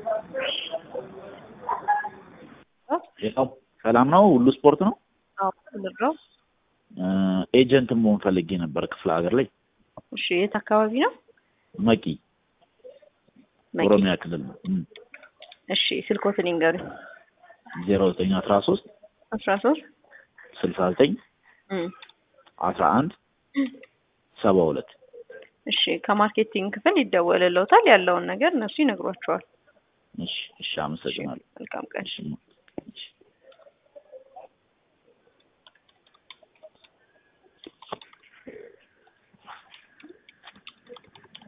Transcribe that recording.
ያው ሰላም ነው ሁሉ ስፖርት ነው አዎ ልድረው ኤጀንት መሆን ፈልጌ ነበር ክፍለ ሀገር ላይ እሺ የት አካባቢ ነው መቂ ኦሮሚያ ክልል እሺ ስልኮትን ይንገሩ 0913 69 11 72 እሺ ከማርኬቲንግ ክፍል ይደወልልዎታል ያለውን ነገር እነሱ ይነግሯቸዋል እሺ አመሰግናለሁ መልካም ቀን